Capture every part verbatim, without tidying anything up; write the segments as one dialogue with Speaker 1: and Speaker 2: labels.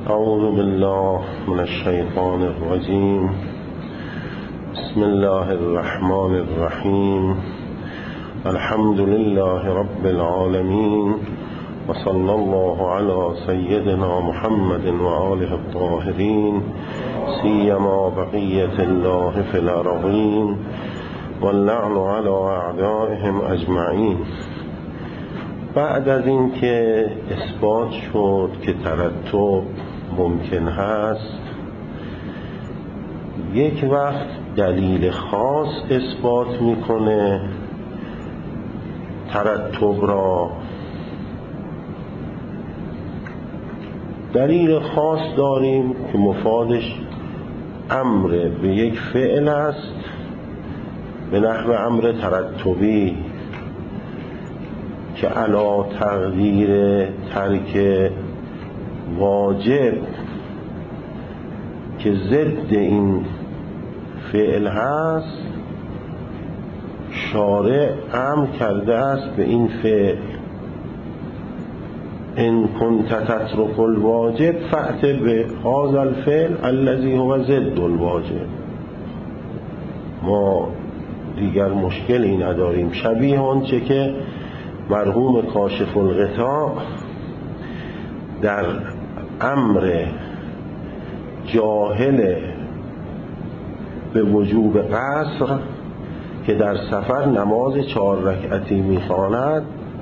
Speaker 1: اعوذ بالله من الشیطان الرجیم. بسم الله الرحمن الرحیم. الحمد لله رب العالمین و صلی الله علی سیدنا محمد و آله الطاهرین سیما بقیة الله فی الارضین واللعن علی اعدائهم اجمعین. بعد از این که اثبات شد که ترتب ممکن هست، یک وقت دلیل خاص اثبات میکنه ترتب را. دلیل خاص داریم که مفادش امر به یک فعل است به نحو امر ترتبی که علا تقدیر ترک واجب که ضد این فعل هست، شارع امر کرده است به این فعل ان کنت تترک الواجب فأت به هذا الفعل الذي هو ضد الواجب. ما دیگر مشکلی نداریم، شبیه آنچه که مرحوم کاشف الغطاء در امر جاهل به وجوب قصر که در سفر نماز چهار رکعتی میخواند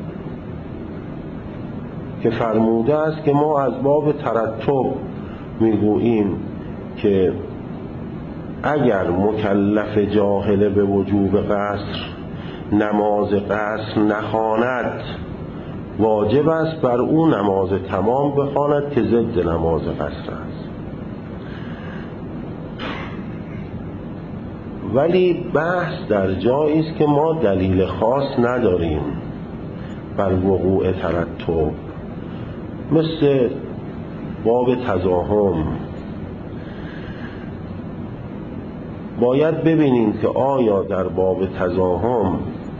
Speaker 1: که فرموده است که ما از باب ترتب میگوییم که اگر مکلف جاهل به وجوب قصر نماز قصر نخواند، واجب است بر او نماز تمام بخواند که ضد نماز قصر است. ولی بحث در جایی است که ما دلیل خاص نداریم بر وقوع ترتب، مثل باب تزاحم. باید ببینیم که آیا در باب تزاحم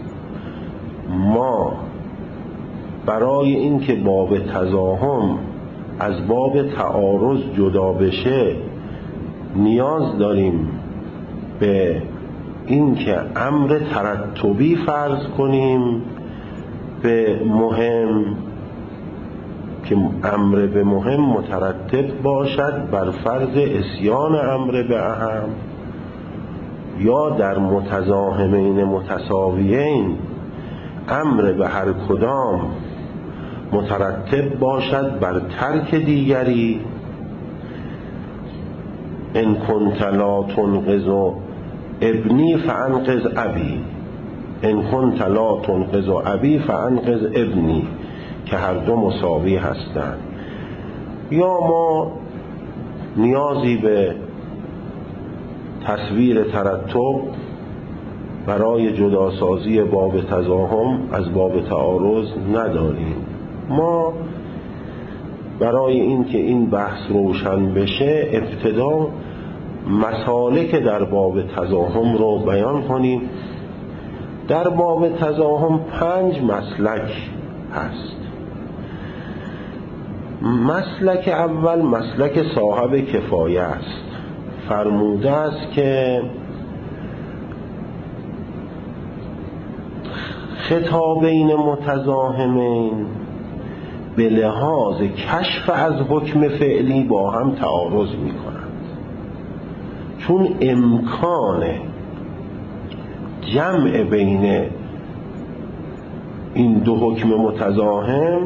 Speaker 1: ما برای اینکه باب تزاحم از باب تعارض جدا بشه نیاز داریم به اینکه امر ترتبی فرض کنیم به مهم که امر به مهم مترتب باشد بر فرض اسیان امر به اهم، یا در متزاحمین متساویین امر به هر کدام مترتب باشد بر ترک دیگری. ان کنت لا تنقذ ابنی فانقذ ابی، ان کنت لا تنقذ ابی فانقذ ابنی، که هر دو مساوی هستند. یا ما نیازی به تصویر ترتب برای جداسازی باب تزاحم از باب تعارض نداریم. ما برای اینکه این بحث روشن بشه ابتدا مسالک در باب تزاحم رو بیان کنیم. در باب تزاحم پنج مسلک هست. مسلک اول مسلک صاحب کفایه است. فرموده است که خطابین متزاحمین به لحاظ کشف از حکم فعلی با هم تعارض می کنند، چون امکان جمع بین این دو حکم متزاحم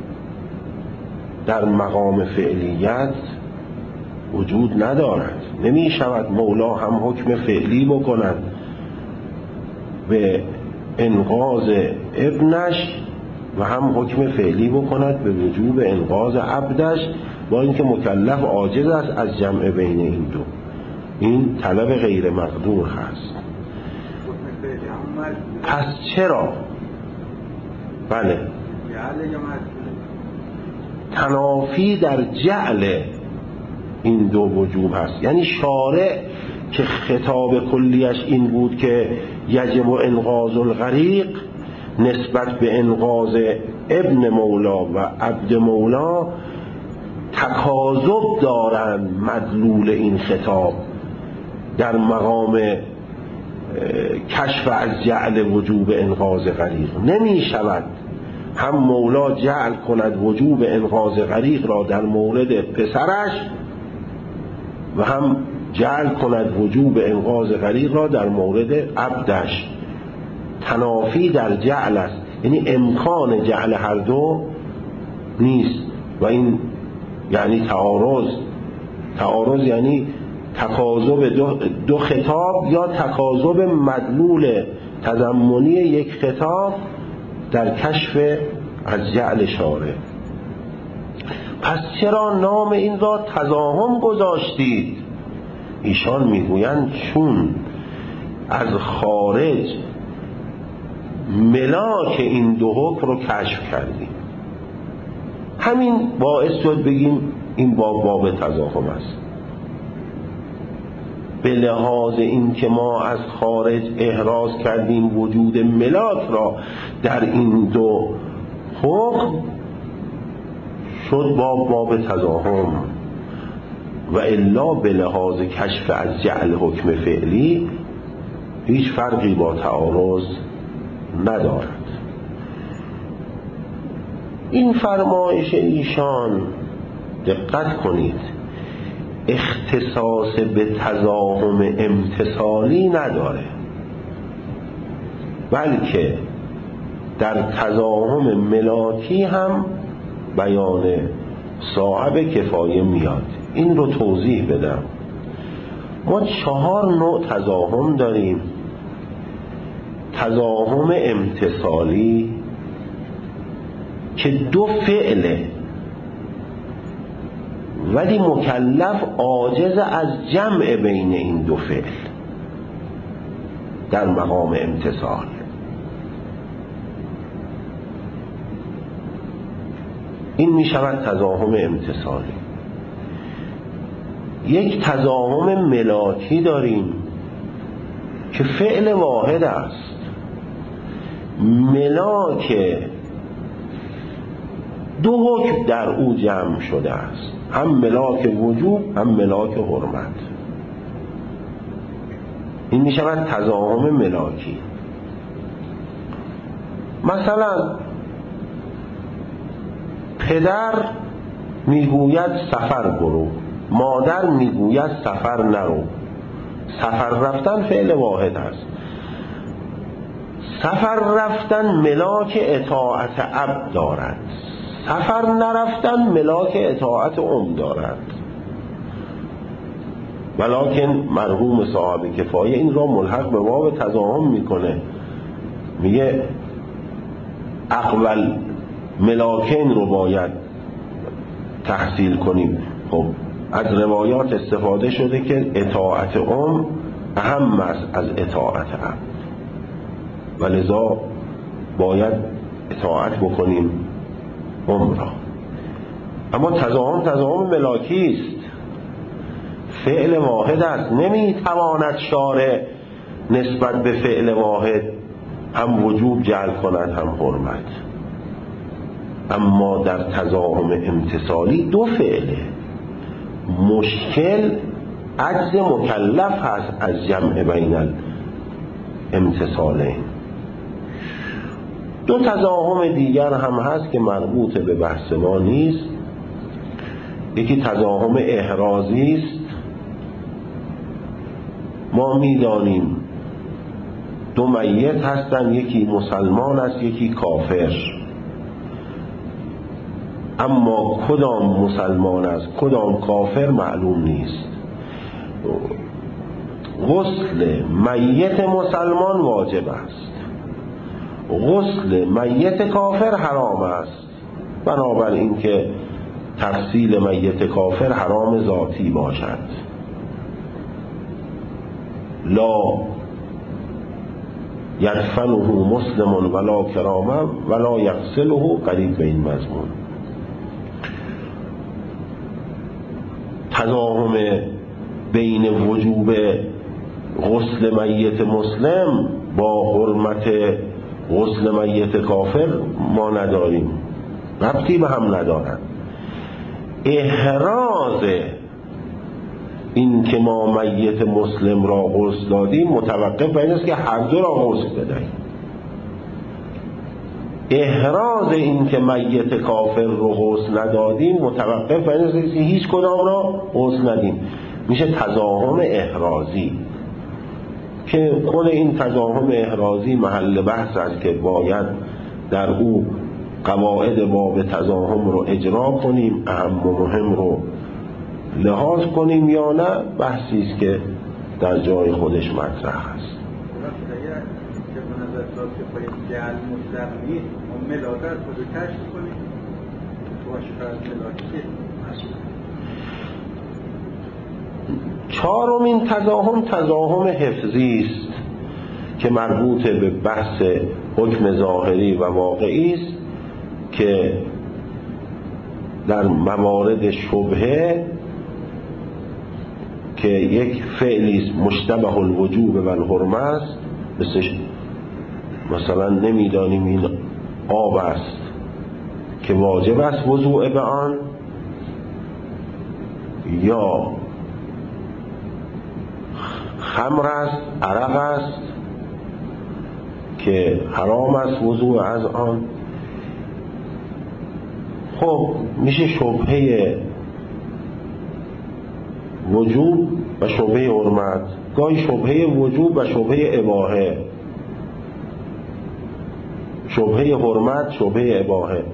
Speaker 1: در مقام فعلیت وجود ندارد. نمی شود مولا هم حکم فعلی بکند به انقاذ ابنش و هم حکم فعلی بکند به وجوب انقاذ عبدش، با اینکه مکلف عاجز است از جمع بین این دو. این طلب غیر مقدور هست. پس چرا؟ بله، تنافی در جعل این دو وجوب هست. یعنی شارع که خطاب کلیش این بود که یجب انقاذ الغریق نسبت به انقاذ ابن مولا و عبد مولا تکاذب دارند مدلول این خطاب در مقام کشف از جعل وجوب انقاذ غریق. نمی شود هم مولا جعل کند وجوب انقاذ غریق را در مورد پسرش و هم جعل کند وجوب انقاذ غریق را در مورد عبدش. تنافی در جعل است، یعنی امکان جعل هر دو نیست و این یعنی تعارض. تعارض یعنی تکاذب دو, دو خطاب یا تکاذب مدلول تضمنی یک خطاب در کشف از جعل شارع. پس چرا نام این را تزاحم گذاشتید؟ ایشان میگویند چون از خارج ملاک این دو حکم رو کشف کردیم، همین باعث شد بگیم این باب باب تزاحم است. به لحاظ این که ما از خارج احراز کردیم وجود ملاک را در این دو حکم، شد باب باب تزاحم، و الا به لحاظ کشف از جعل حکم فعلی هیچ فرقی با تعارض ندارد. این فرمایش ایشان دقت کنید اختصاص به تزاحم امتصالی نداره، بلکه در تزاحم ملاکی هم بیان صاحب کفایه میاد. این رو توضیح بدم. ما چهار نوع تزاحم داریم: تزاحم امتصالی که دو فعله ولی مکلف عاجز از جمع بین این دو فعل در مقام امتصال. این می شود تزاحم امتصالی. یک تزاحم ملاکی داریم که فعل واحد است، ملاک دو حکم در او جمع شده است، هم ملاک وجوب هم ملاک حرمت. این می شود تزاحم ملاکی. مثلا پدر میگوید سفر برو، مادر میگوید سفر نرو. سفر رفتن فعل واحد است. سفر رفتن ملاک اطاعت عبد دارد، سفر نرفتن ملاک اطاعت ام دارد. ولکن مرحوم صاحب کفایه این را ملحق به باب تزاحم میکنه، میگه اقول ملاکین رو باید تحصیل کنیم. خب از روایات استفاده شده که اطاعت ام اهم است از اطاعت عبد و لذا باید اطاعت بکنیم ام را. اما تزاحم تزاحم ملاکی است، فعل واحد است. نمیتواند شارع نسبت به فعل واحد هم وجوب جعل کند هم حرمت. اما در تزاحم امتصالی دو فعله، مشکل عجز مکلف هست از جمع بین الامتصالین. دو تزاحم دیگر هم هست که مربوط به بحث ما نیست. یکی تزاحم احرازی است. ما میدانیم دو میت هستند، یکی مسلمان است یکی کافر، اما کدام مسلمان است کدام کافر معلوم نیست. غسل میت مسلمان واجب است، غسل میت کافر حرام است، بنابراین که تغسیل میت کافر حرام ذاتی باشد. لا یدفنه مسلم ولا کرامه ولا یغسله، قریب به این مضمون. تزاحم بین وجوب غسل میت مسلم با حرمت غسل میت کافر ما نداریم، ربطی به هم ندارند. احراز این که ما میت مسلم را غسل دادیم متوقف بر این است که هر دو را غسل بدهیم. احراز این که میت کافر رو غسل ندادیم متوقف بر این است که هیچ کدام را غسل ندیم. میشه تزاحم احرازی که خود این تزاحم احرازی محل بحث است که باید در او قواعد باب تزاحم رو اجرا کنیم، اهم و مهم رو لحاظ کنیم یا نه، بحثی است که در جای خودش مطرح است. چهارمین تزاحم تزاحم حفظی است که مربوط به بحث حکم ظاهری و واقعی است که در موارد شبهه که یک فعلی است مشتبه الوجوب و الحرمه است، مثل مثلا نمیدانیم این آب است که واجب است وضوء به آن، یا خمر است، عرق است که حرام است وضوء از آن. خب میشه شبهه وجوب و شبهه حرمت، گاهی شبهه وجوب و شبهه اباحه، شبهه حرمت، شبهه اباحه.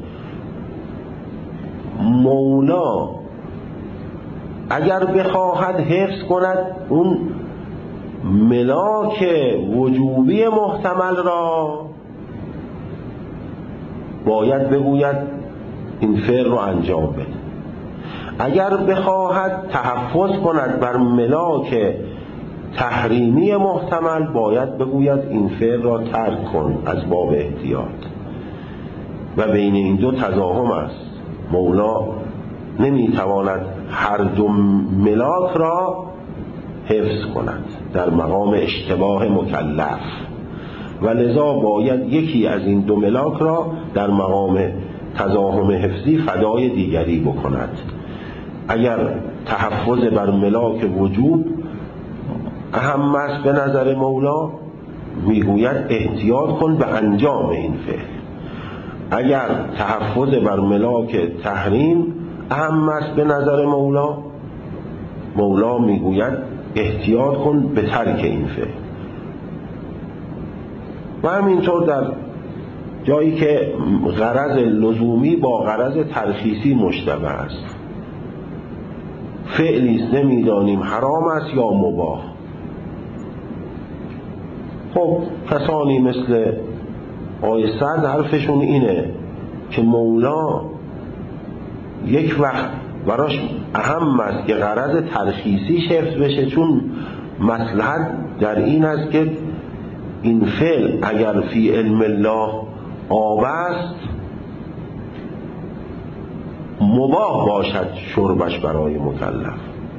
Speaker 1: مولا اگر بخواهد حفظ کند اون ملاک وجوبی محتمل را، باید بگوید این فعل رو انجام بده. اگر بخواهد تحفظ کند بر ملاک تحریمی محتمل، باید بگوید این فعل را ترک کن از باب احتیاط. و بین این دو تزاحم است. مولا نمیتواند هر دو ملاک را حفظ کند در مقام اشتباه مکلف، و لذا باید یکی از این دو ملاک را در مقام تزاحم حفظی فدای دیگری بکند. اگر تحفظ بر ملاک وجوب اهم است به نظر مولا، میگوید احتیاط کن به انجام این فعل. اگر تحفظ بر ملاک تحریم اهم است به نظر مولا، مولا میگوید احتیاط کن به ترک این فعل. و همینطور در جایی که غرض لزومی با غرض ترخیصی مشتبه است، فعلی است نمیدانیم حرام است یا مباح. خب کسانی مثل آقای سعد حرفشون اینه که مولا یک وقت براش اهم است که غرض ترخیصی حفظ بشه، چون مصلحت در این است که این فعل اگر فی علم الله آب است مباح باشد شربش برای مکلف.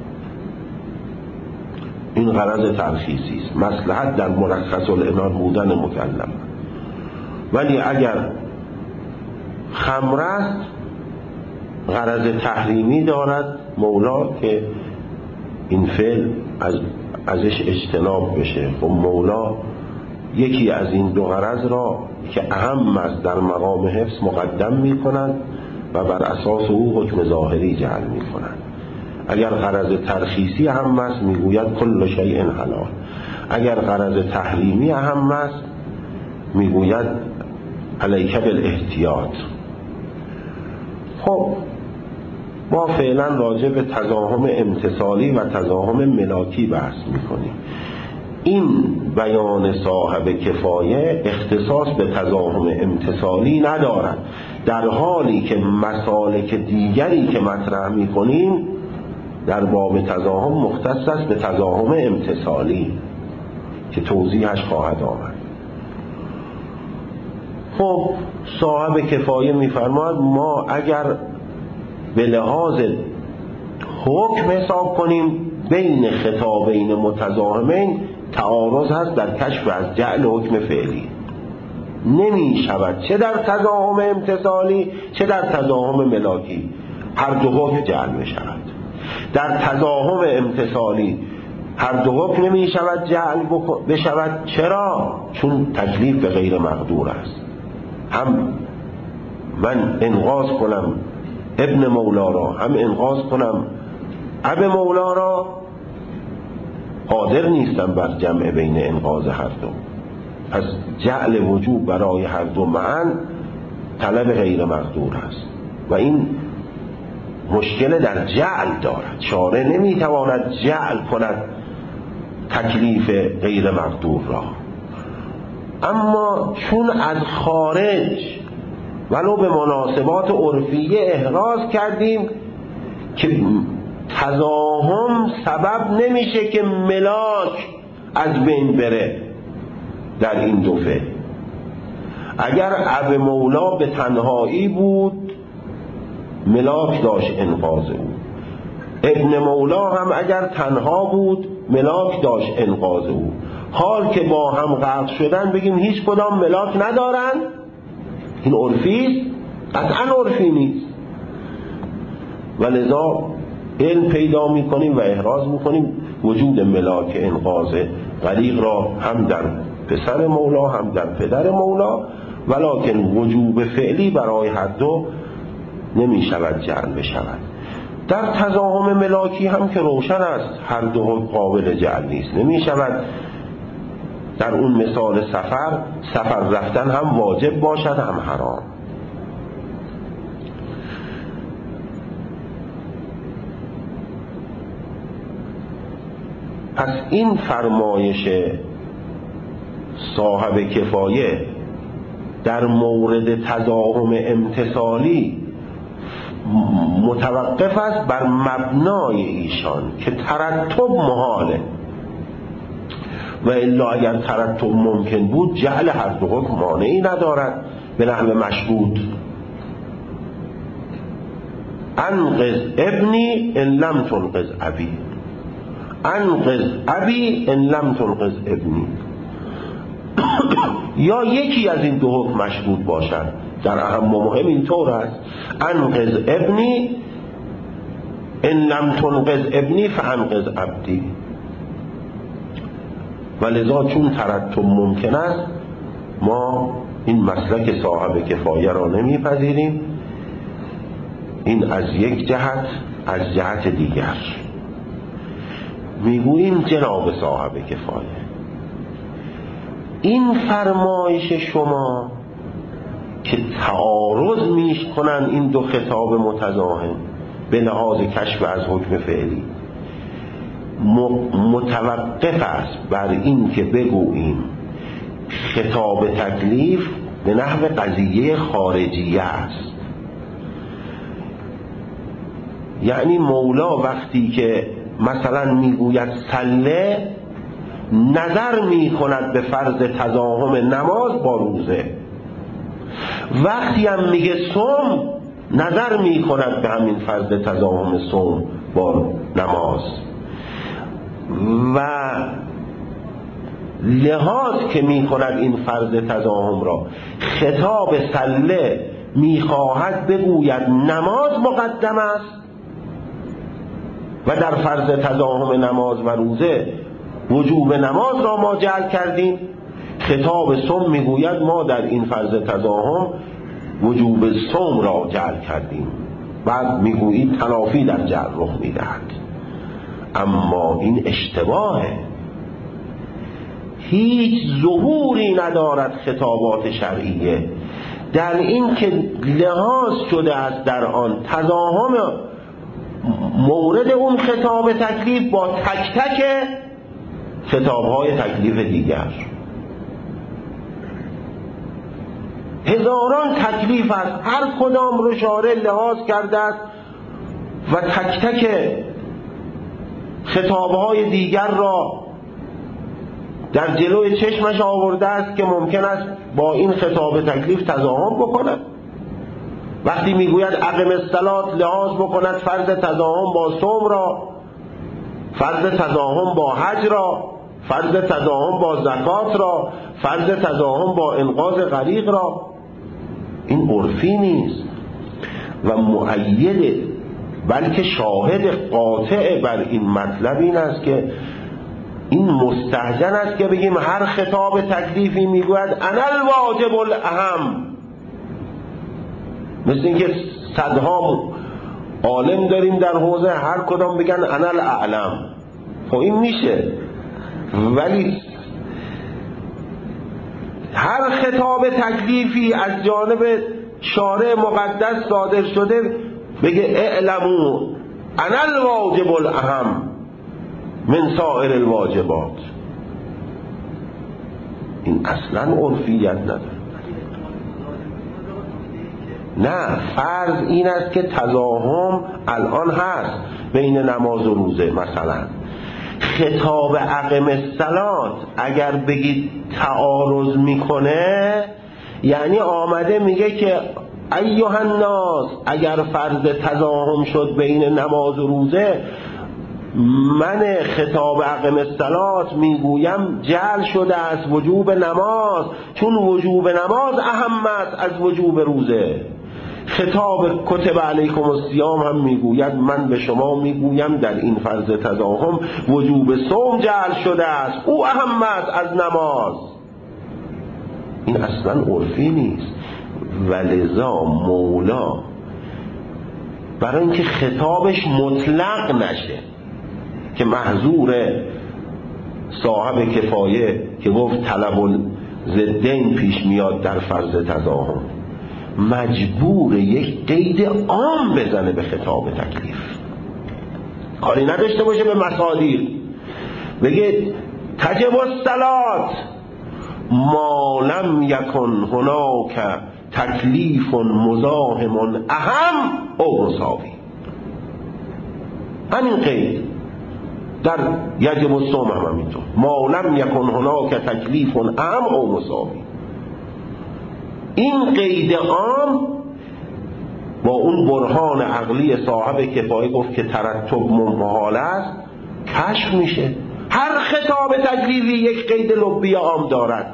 Speaker 1: این غرض ترخیصی است، مصلحت در مرخص العنان بودن مکلف. ولی اگر خمر است غرض تحریمی دارد مولا که این فعل از ازش اجتناب بشه. و مولا یکی از این دو غرض را که اهم است در مقام حفظ مقدم می کند و بر اساس او حکم ظاهری جعل می کند. اگر غرض ترخیصی اهم است میگوید کل شیء حلال، اگر غرض تحریمی اهم است میگوید علیک بالاحتیاط. خب ما فعلا راجع به تزاحم امتصالی و تزاحم ملاکی بحث میکنیم. این بیان صاحب کفایه اختصاص به تزاحم امتصالی ندارد، در حالی که مسالک دیگری که مطرح میکنیم در باب تزاحم مختص است به تزاحم امتصالی که توضیحش خواهد آمد. خب صاحب کفایه میفرماید ما اگر به لحاظ حکم حساب کنیم بین خطابین متزاحمین تعارض هست در کشف از جعل حکم فعلی، نمی شود چه در تزاحم امتصالی چه در تزاحم ملاکی هر دو حکم جعل می شود. در تضاهم امتصالی هر دو حکم نمی شود جعل بشود. چرا؟ چون تکلیف به غیر مقدور است. هم من انقاذ کنم ابن مولا را، هم انقاذ کنم اب مولا را، قادر نیستم بر جمع بین انقاذ هر دو. پس جعل وجوب برای هر دو معا طلب غیر مقدور است و این مشکل در جعل دارد. شارع نمیتواند جعل کند تکلیف غیر مقدور را. اما چون از خارج ولو به مناسبات عرفیه احراز کردیم که تضاهم سبب نمیشه که ملاک از بین بره در این دو فعل. اگر اب مولا به تنهایی بود ملاک داشت انقاذ او، ابن مولا هم اگر تنها بود ملاک داشت انقاذ او. حال که با هم غرق شدن بگیم هیچ کدام ملاک ندارن، این عرفی است؟ قطعا عرفی نیست. و لذا علم پیدا میکنیم و احراز میکنیم وجود ملاک انقاذ غریق را هم در پسر مولا هم در پدر مولا، ولکن وجوب فعلی برای هر دو نمی شود جعل بشود. در تضاهم ملاکی هم که روشن است هر دو قابل جعل نیست، نمی شود در اون مثال سفر سفر رفتن هم واجب باشد هم حرام. پس این فرمایش صاحب کفایه در مورد تضاهم امتصالی متوقف است بر مبنای ایشان که ترتب محاله، و الا اگر ترتب ممکن بود جعل هر دو حکم مانعی ندارد. به نحو مشهود انقذ ابنی ان لم تنقذ ابی، انقذ ابی ان لم تنقذ ابنی. یا یکی از این دو حکم مشهود باشد. در اهم و مهم اینطور است انقذ ابنی ان لم تنقذ ابنی فانقذ عبدی. ولذا چون ترتب ممکن است ما این مسلک صاحب کفایه را نمیپذیریم. این از یک جهت. از جهت دیگر میگوییم جناب صاحب کفایه، این فرمایش شما که تعارض میش کنن این دو خطاب متضاهم به لحاظ کشف از حکم فعلی متوقف است بر این که بگوییم خطاب تکلیف به نحو قضیه خارجیه است. یعنی مولا وقتی که مثلا میگوید سله نظر میکند به فرض تضاهم نماز با روزه، وقتی هم میگه صوم نظر میکند به همین فرض تضاهم صوم با نماز. و لحاظ که میکند این فرض تضاهم را خطاب سله میخواهد بگوید نماز مقدم است و در فرض تضاهم نماز و روزه وجوب نماز را ما جعل کردیم. خطاب صوم میگوید ما در این فرض تضاهم وجوب صوم را جعل کردیم. بعد میگویید تلافی در جعل رخ میدهد. اما این اشتباهه. هیچ ظهوری ندارد خطابات شرعیه در این که لحاظ شده است در آن تضاهم مورد اون خطاب تکلیف با تک تک خطابهای تکلیف دیگر. هزاران تکلیف است، هر کدام رو شارع لحاظ کرده است و تک تک خطابهای دیگر را در جلوی چشمش آورده است که ممکن است با این خطاب تکلیف تضاهم بکند. وقتی میگوید اقم الصلاة لحاظ بکند فرض تضاهم با صوم را، فرض تضاهم با حج را، فرض تضاهم با زکات را، فرض تضاهم با انقاذ غریق را. این عرفی نیست و مؤید بلکه شاهد قاطع بر این مطلب این است که این مستهجن است که بگیم هر خطاب تکلیفی میگوید انا الواجب الاهم، مثل اینکه صدها عالم داریم در حوزه، هر کدام بگن انا الاعلم. خب این میشه، ولی هر خطاب تکلیفی از جانب شارع مقدس صادر شده بگه اعلموا انا الواجب الاهم من سائر الواجبات، این اصلا عرفیت نداره. نه، فرض این است که تزاحم الان هست بین نماز و روزه. مثلا خطاب اقم الصلات اگر بگید تعارض میکنه، یعنی آمده میگه که ایها الناس اگر فرض تزاحم شد بین نماز و روزه، من خطاب اقم الصلات میگویم جعل شده از وجوب نماز، چون وجوب نماز اهم است از وجوب روزه. خطاب کتب علیکم الصیام هم میگوید من به شما میگویم در این فرض تزاحم وجوب صوم جعل شده است، او اهم است از نماز. این اصلا عرفی نیست. ولذا مولا برای اینکه خطابش مطلق نشه که محظور صاحب کفایه که گفت طلب الضدین پیش میاد در فرض تزاحم، مجبور یک قید عام بزنه به خطاب تکلیف، کاری نداشته باشه به مصادیق، بگه تجب الصلات ما لم یکن هناک تکلیف مزاحم اهم او مساوی. همین قید در یجب الصوم هم همینطور، ما لم یکن هناک تکلیف اهم او مساوی. این قید عام با اون برهان عقلی صاحب کفایه گفت که ترتب محال است کشف میشه. هر خطاب تکلیفی یک قید لبی عام دارد،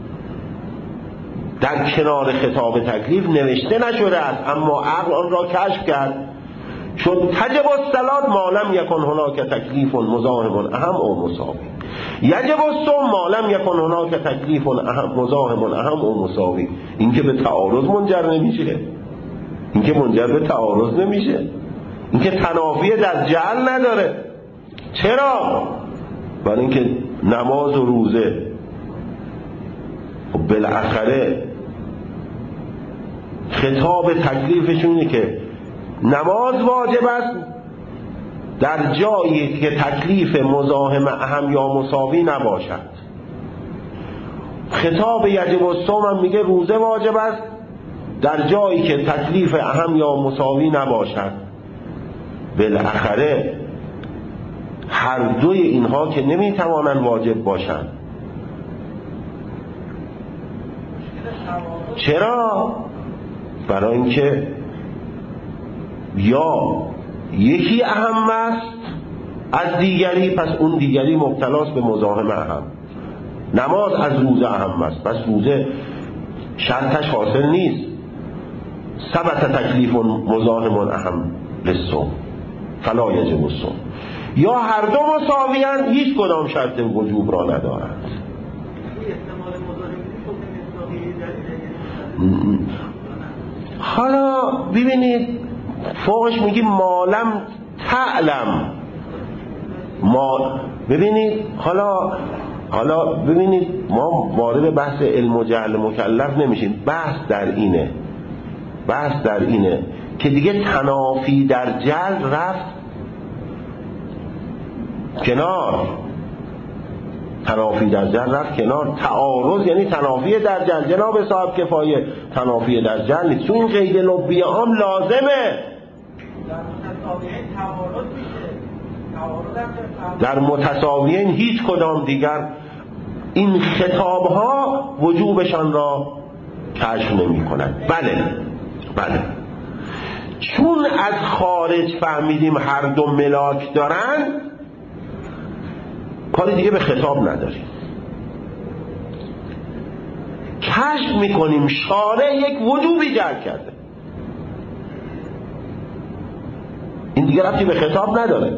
Speaker 1: در کنار خطاب تکلیف نوشته نشده است، اما عقل آن را کشف کرد، چون تجب الصلات ما لم یکن هناک تکلیف مزاحم اهم او مساوی، یجب الصوم ما لم یکن هناک تکلیف اهم مزاحم اهم او مساوی. این که به تعارض منجر نمیشه، این که منجر به تعارض نمیشه، این که تنافی در جعل نداره. چرا؟ برای اینکه نماز و روزه بالاخره خطاب تکلیفشون اینه که نماز واجب است در جایی که تکلیف مزاحم اهم یا مساوی نباشد. خطاب یجب الصوم هم میگه روزه واجب است در جایی که تکلیف اهم یا مساوی نباشد. بالاخره هر دوی اینها که نمیتوانند واجب باشند. چرا؟ برای اینکه یا یکی اهم است از دیگری، پس اون دیگری مبتلاست به مزاحم اهم. نماز از روزه اهم است، پس روزه شرطش حاصل نیست. ثبت تکلیف مزاحم اهم للصوم فلا یجب الصوم. یا هر دو مساویان، هیچ کدام شرط وجوب را ندارند. حالا ببینید فوقش میگیم مالم تعلم ما. ببینید حالا حالا ببینید ما وارد بحث علم و جهل مکلف نمیشیم. بحث در اینه بحث در اینه که دیگه تنافی در جهل رفت کنار، تنافی در جهل رفت کنار. تعارض یعنی تنافی در جهل. جناب صاحب کفایه تنافی در جهل نیست، چون این قید لبی عام لازمه. در متساویین هیچ کدام دیگر این خطاب ها وجوبشان را کشف نمی کنند. بله بله چون از خارج فهمیدیم هر دو ملاک دارن، کاری دیگه به خطاب نداریم، کشف میکنیم شارع یک وجوبی جعل کرده. این دیگه ربطی به خطاب نداره.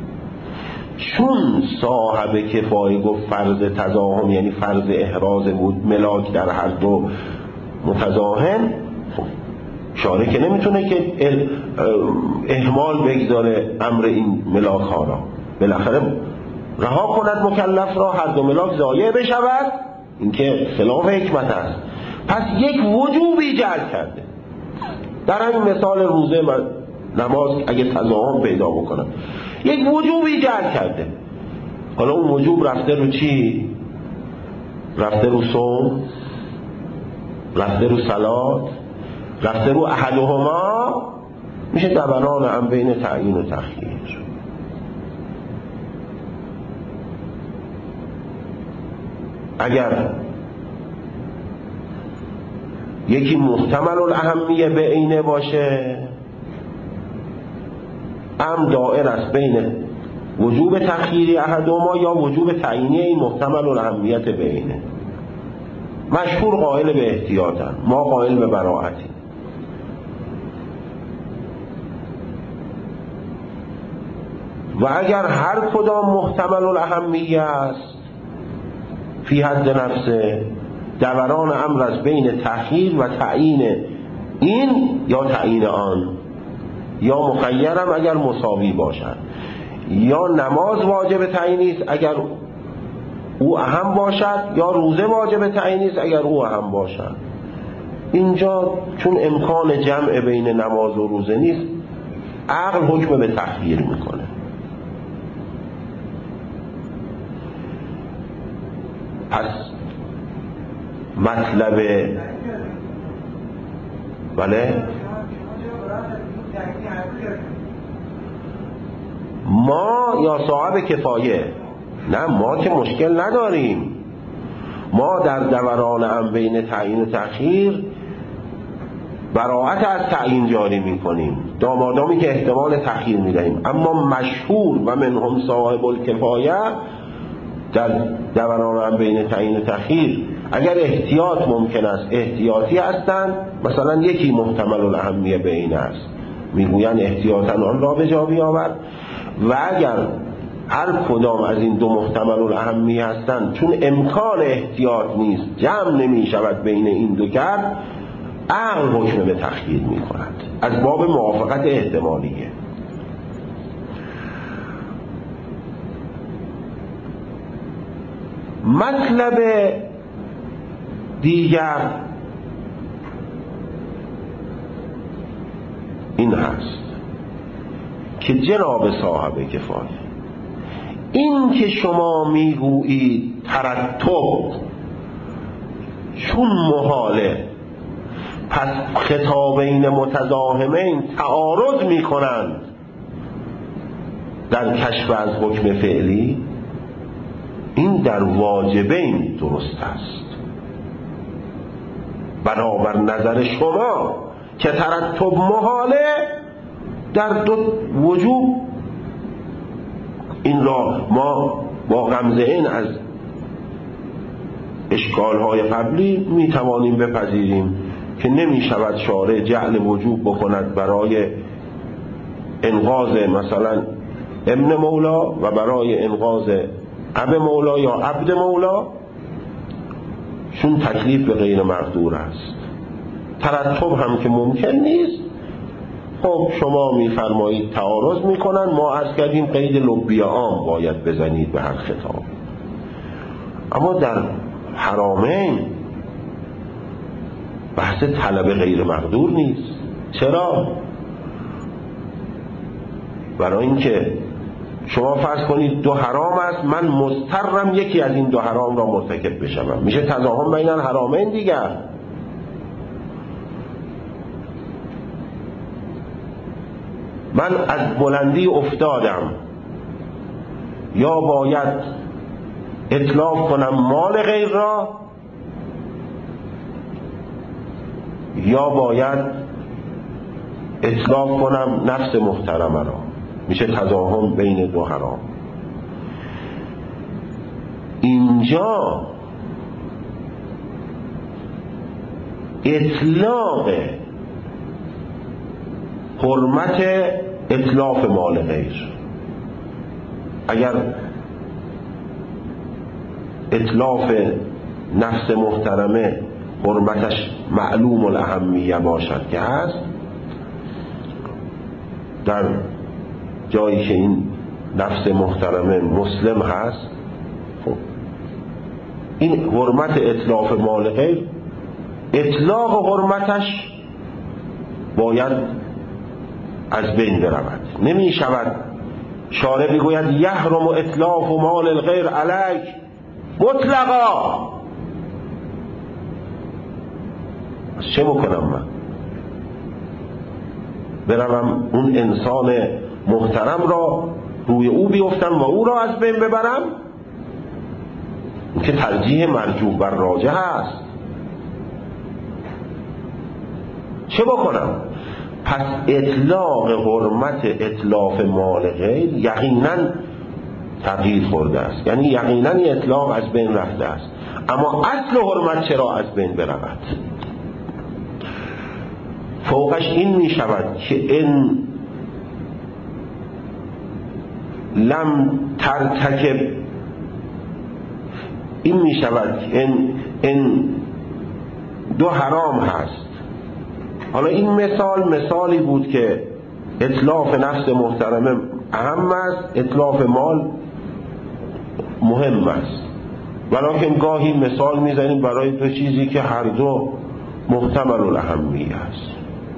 Speaker 1: چون صاحب کفایه گفت فرض تزاحم یعنی فرض احراز بود ملاک در هر دو متزاحم، خب شارع که نمیتونه که اهمال بگذاره امر این ملاک ها را، بالاخره رها کند مکلف را هر دو ملاک ضایع بشود، این که خلاف حکمت است. پس یک وجوبی جعل کرده. در همین مثال روزه من نماز اگه تزاحم پیدا بکنم یک وجوبی جعل کرده. حالا اون وجوب رفته رو چی؟ رفته رو صوم، رفته رو صلات، رفته رو احدهما، میشه دوران هم بین تعیین و تخییر. اگر یکی محتمل الاهمیه به عینه باشه، ام دائر است بین وجوب تخییری احدهما یا وجوب تعیینی این محتمل الاهمیت به عینه. مشهور قائل به احتیاطن، ما قائل به براعتیم. و اگر هر کدام محتمل الاهمیه است فی حد نفسه، دوران امر از بین تخییر و تعیین این یا تعیین آن، یا مخیرم اگر مساوی باشد، یا نماز واجب تعیینی است اگر او اهم باشد، یا روزه واجب تعیینی است اگر او اهم باشد. اینجا چون امکان جمع بین نماز و روزه نیست، عقل حکم به تخییر میکنه. پس مطلب بله ما یا صاحب کفایه، نه ما که مشکل نداریم، ما در دوران هم بین تعیین و تأخیر براعت از تعیین جاری میکنیم دامادامی که احتمال تأخیر میدهیم، اما مشهور و منهم صاحب الکفایه در دوران هم بین تعیین و تأخیر اگر احتیاط ممکن است احتیاطی هستند، مثلا یکی محتمل الاهمیه بین است میگویند احتیاطاً آن را به جا بیاورد، و اگر هر کدام از این دو محتمل الاهمیه هستند چون امکان احتیاط نیست جمع نمی شود بین این دو کرد، عقل حکم به تخییر می کند از باب موافقت احتمالیه. مطلب دیگر این هست که جناب صاحب کفایه، این که شما میگویید ترتب چون محاله، پس خطابین متزاحمین تعارض میکنند در کشف از حکم فعلی، این در واجبین درست است. بنابر نظر شما که ترتب محاله، در دو وجوب این را ما با غمزه این از اشکالهای قبلی می توانیم بپذیریم که نمی شود شارع جعل وجوب بکند برای انقاذ مثلا ابن مولا و برای انقاذ اب مولا یا عبد مولا، چون تکلیف به غیر مقدور است. ترتب هم که ممکن نیست، خب شما میفرمایید تعارض میکنن، ما عرض کردیم قید لبی عام باید بزنید به هر خطاب. اما در حرامین بحث طلب غیر مقدور نیست. چرا؟ برای اینکه شما فرض کنید دو حرام است، من مضطرم یکی از این دو حرام را مرتکب بشم، میشه تزاحم بین الحرامین دیگر. من از بلندی افتادم، یا باید اتلاف کنم مال غیر را، یا باید اتلاف کنم نفس محترمه را، میشه تزاحم بین دو حرام. اینجا اطلاق حرمت اتلاف مال غیر. اگر اتلاف نفس محترمه حرمتش معلوم الاهمیه باشد که هست، در جایی که این نفس محترمه مسلم هست، خب این حرمت اتلاف مال غیر، اطلاق حرمتش باید از بین برود. نمی شود شارع بگوید یحرم اتلاف مال الغیر علیک مطلقا. چه بکنم من؟ بروم اون انسان محترم را روی او بیفتم و او را از بین ببرم؟ این که ترجیح مرجوح بر راجح است. چه بکنم؟ پس اطلاق حرمت اتلاف مال غیر یقینا تغییر خورده است، یعنی یقینا این اطلاق از بین رفته است. اما اصل حرمت چرا از بین برود؟ فوقش این می شود که این لم ترتکب، این می شود این, این دو حرام هست. حالا این مثال مثالی بود که اتلاف نفس محترمه اهم است، اتلاف مال مهم است، ولیکن گاهی مثال میزنیم برای دو چیزی که هر دو محتمل الاهمیه است.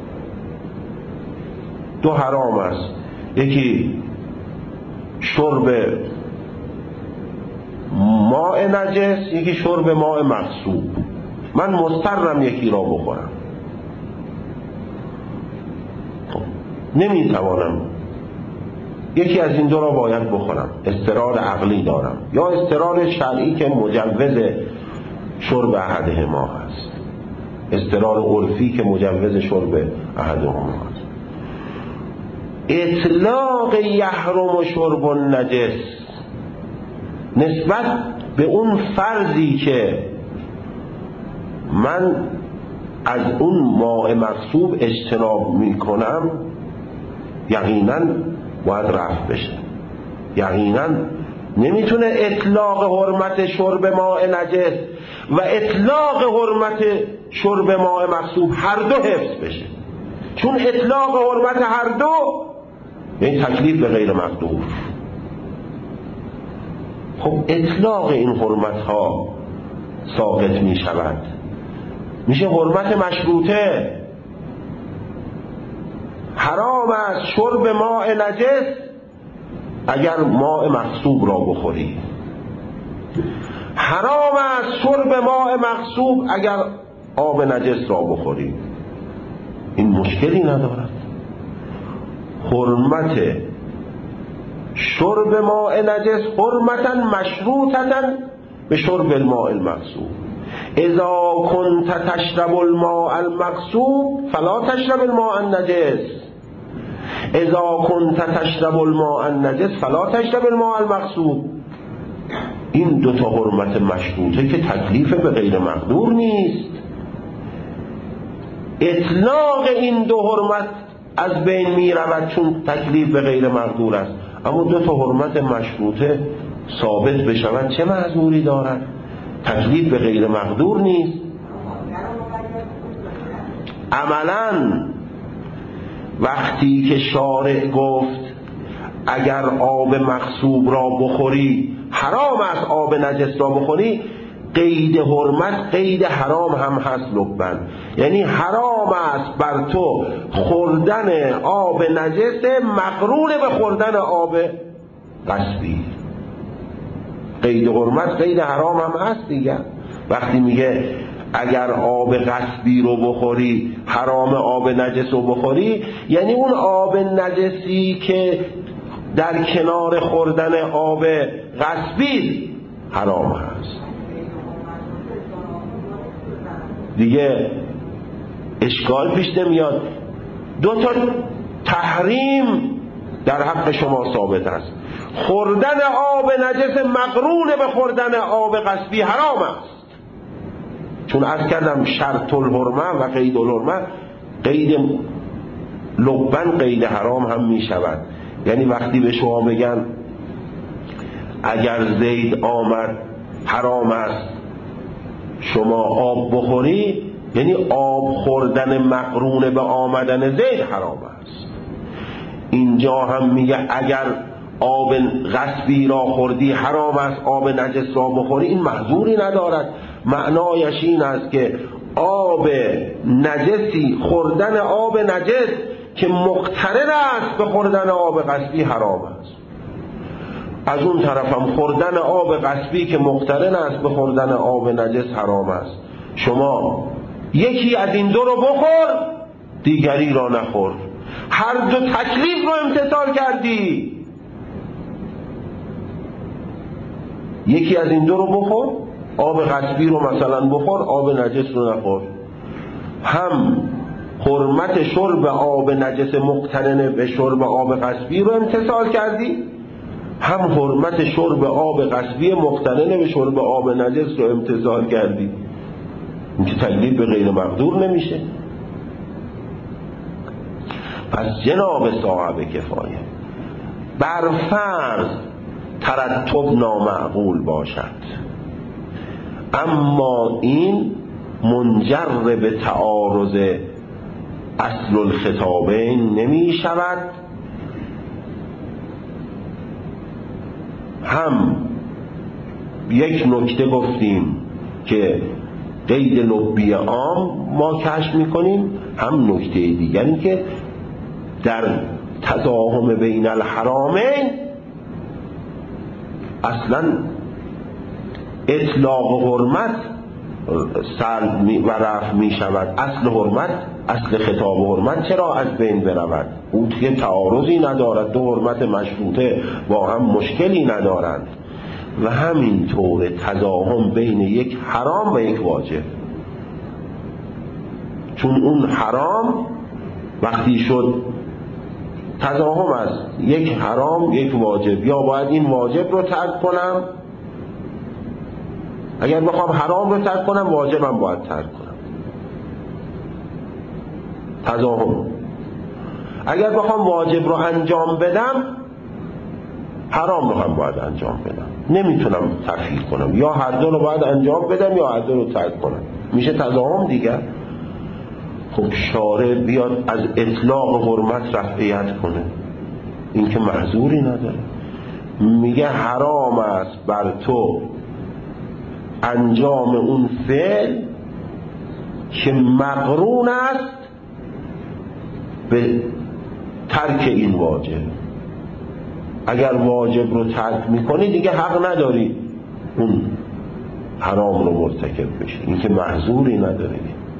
Speaker 1: دو حرام است، یکی شرب ماء نجس، یکی شرب ماء مغصوب. من مضطرم یکی را بخورم، نمیتوانم یکی از این دو را باید بخورم، اضطرار عقلی دارم یا اضطرار شرعی که مجوز شرب احدهما هست، اضطرار عرفی که مجوز شرب احدهما هست. اطلاق یحرم شرب النجس نسبت به اون فرضی که من از اون ماء مغصوب اجتناب میکنم یقینا باید رفع بشه. یقینا نمیتونه اطلاق حرمت شرب ماء نجس و اطلاق حرمت شرب ماء مغصوب هر دو حفظ بشه، چون اطلاق حرمت هر دو یعنی تکلیف به غیر مقدور. خب اطلاق این حرمت ها ساقط می شود، میشه حرمت مشروطه. حرام است شرب ماء نجس اگر ماء مغصوب را بخوری، حرام است شرب ماء مغصوب اگر آب نجس را بخوری. این مشکلی ندارد. حرمت شرب ماء نجس حرمتا مشروطتا به شرب الماء المغصوب. اذا كنت تشرب الماء المغصوب فلا تشرب الماء النجس، اذا كنت تشرب الماء النجس فلا تشرب الماء المغصوب. این دوتا حرمت مشروطه که تکلیف به غیر مقدور نیست. اطلاق این دو حرمت از بین می رود چون تکلیف به غیر مقدور است، اما دو تا حرمت مشروطه ثابت بشود چه معذوری دارد؟ تکلیف به غیر مقدور نیست. عملاً وقتی که شارع گفت اگر آب مغصوب را بخوری حرام است آب نجس را بخوری، قید حرمت قید حرام هم هست لبن، یعنی حرام است بر تو خوردن آب نجس مقرون به خوردن آب غصبی. قید حرمت قید حرام هم هست دیگه. وقتی میگه اگر آب غصبی رو بخوری حرام آب نجس رو بخوری، یعنی اون آب نجسی که در کنار خوردن آب غصبی حرام هست دیگه. اشکال پیش نمیاد. دو تا تحریم در حق شما ثابت است. خوردن آب نجس مقرون به خوردن آب غصبی حرام است، چون از کردم شرط الحرمه و قید الحرمه قید لبن قید حرام هم می شود. یعنی وقتی به شما بگن اگر زید آمد حرام است شما آب بخوری، یعنی آب خوردن مقرون به آمدن زید حرام است. اینجا هم میگه اگر آب غصبی را خوردی حرام است آب نجس را بخوری، این محظوری ندارد. معنایش این است که آب نجسی، خوردن آب نجس که مقترن است به خوردن آب غصبی حرام است. از اون طرف هم خوردن آب غصبی که مقترن است به خوردن آب نجس حرام است. شما یکی از این دو رو بخور، دیگری را نخور. هر دو تکلیف رو امتثال کردی. یکی از این دو رو بخور، آب غصبی رو مثلا بخور، آب نجس رو نخور. هم حرمت شرب آب نجس مقترن به شرب آب غصبی رو امتثال کردی، هم حرمت شرب آب غصبی مقترن به شرب آب نجس رو امتثال کردی. این که تکلیف به غیر مقدور نمیشه. پس جناب صاحب کفایه بر فرض ترتب نامعقول باشد، اما این منجر به تعارض اصل الخطابین نمی شود. هم یک نکته گفتیم که قید لبی عام ما کشف میکنیم، هم نکته دیگری که در تزاحم بین الحرامین اصلا اطلاق حرمت سلب و رفع می شود. اصل حرمت، اصل خطاب حرمت چرا از بین برود؟ او که تعارضی ندارد، دو حرمت مشروطه با هم مشکلی ندارند. و همینطور تزاحم بین یک حرام و یک واجب، چون اون حرام وقتی شد تزاحم است، یک حرام یک واجب، یا باید این واجب رو ترک کنم، اگر بخوام حرام رو ترک کنم واجبم باید ترک کنم. تزاحم. اگر بخوام واجب رو انجام بدم حرام رو هم باید انجام بدم، نمیتونم تفریق کنم، یا هر دو رو باید انجام بدم یا هر دو رو ترک کنم، میشه تزاحم دیگر. خب شارع بیاد از اطلاق حرمت رفعیت کنه، این که محظوری نداره. میگه حرام است بر تو انجام اون فعل که مقرون است به ترک این واجب. اگر واجب رو ترک میکنی دیگه حق نداری اون حرام رو مرتکب بشی، این که محظوری نداره.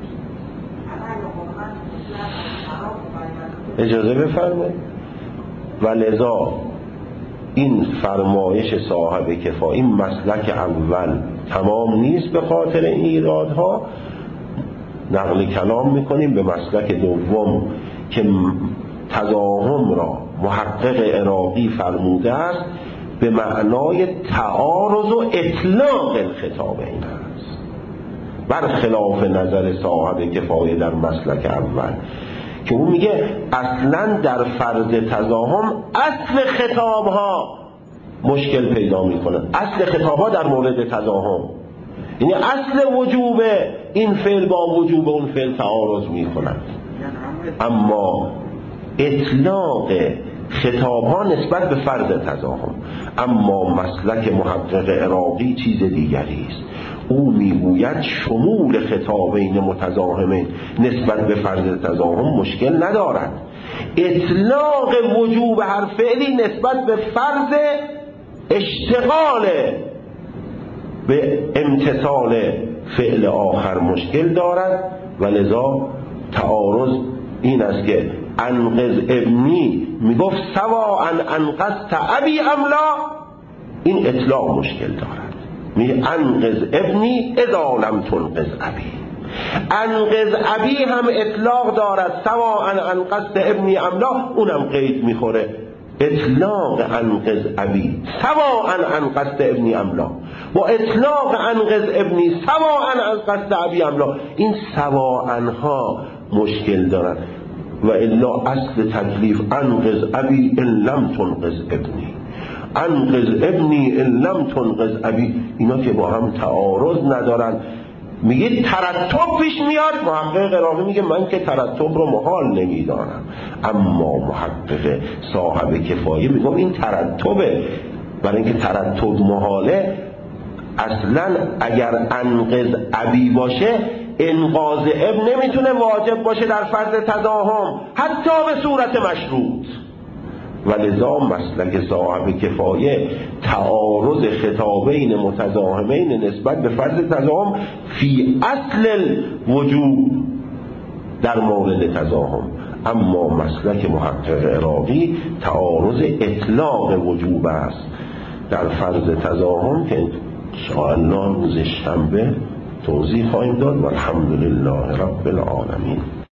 Speaker 1: اجازه بفرمایید. و لذا این فرمایش صاحب کفایه، این مسلک اول تمام نیست به خاطر این ایرادها، نقل کلام میکنیم به مسلک دوم که تزاحم را محقق عراقی فرموده است به معنای تعارض و اطلاق الخطاب این است، برخلاف نظر صاحب کفایه در مسلک اول که اون میگه اصلا در فرض تزاحم اصل خطاب ها مشکل پیدا میکنه. اصل خطاب ها در مورد تزاحم، یعنی اصل وجوب این فعل با وجوب اون فعل تعارض میکنند، اما اطلاق خطاب ها نسبت به فرض تزاحم. اما مسلک محقق عراقی چیز دیگری است. او میگوید شمول خطابین متزاحمین نسبت به فرض تزاحم مشکل ندارد. اطلاق وجوب هر فعلی نسبت به فرض اشتغال به امتثال فعل آخر مشکل دارد. و لذا تعارض این است که انقذ ابنی میگفت سواء انقذت ابی ام لا، این اطلاق مشکل دارد. میگه انقذ ابنی اذا لم تنقذ ابی. انقذ ابی هم اطلاق دارد، سواء انقذت ابنی ام لا اونم قید میخوره. اطلاق انقذ ابی سواء انقذت ابنی ام لا با اطلاق انقذ ابنی سواء انقذت ابی ام لا، این سواء ها مشکل دارد. و الا اصل تکلیف انقذ ابی ان لم تنقذ ابنی، انقذ ابنی ان لم تنقذ ابی، اینا که با هم تعارض ندارن. میگه ترتب پیش میاد، محقق قراقی میگه من که ترتب رو محال نمیدانم، اما محقق صاحب کفایه میگم این ترتبه، برای اینکه ترتب محاله. اصلا اگر انقذ ابی باشه انقاذ ابن نمیتونه واجب باشه در فرض تضاهم حتی به صورت مشروط، ولذا مسلک صاحب کفایه تعارض خطابین متضاهمین نسبت به فرض تضاهم فی اصل الوجوب در مورد تضاهم، اما مسلک محقق عراقی تعارض اطلاق وجوب است در فرض تضاهم که انشاءالله روز شنبه توضیح خواهیم داد. والحمدلله رب العالمین.